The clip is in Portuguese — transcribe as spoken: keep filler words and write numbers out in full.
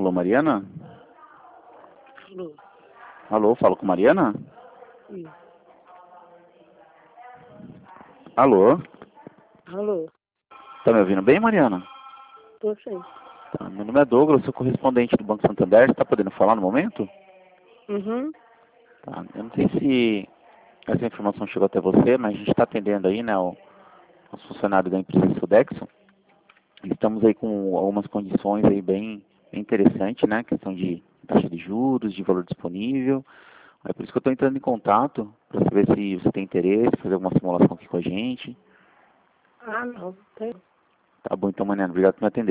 Alô, Mariana? Alô? Alô, falo com Mariana? Sim. Alô? Alô? Tá me ouvindo bem, Mariana? Tô sim. Tá, meu nome é Douglas, sou correspondente do Banco Santander. Você tá podendo falar no momento? Uhum. Tá, eu não sei se essa informação chegou até você, mas a gente está atendendo aí, né, o, os funcionários da empresa Sodexo. Estamos aí com algumas condições aí bem, bem interessantes, né, questão de taxa de juros, de valor disponível. É por isso que eu estou entrando em contato, para saber se você tem interesse, fazer alguma simulação aqui com a gente. Ah, não. Tem. Tá bom, então, Mariana, obrigado por me atender.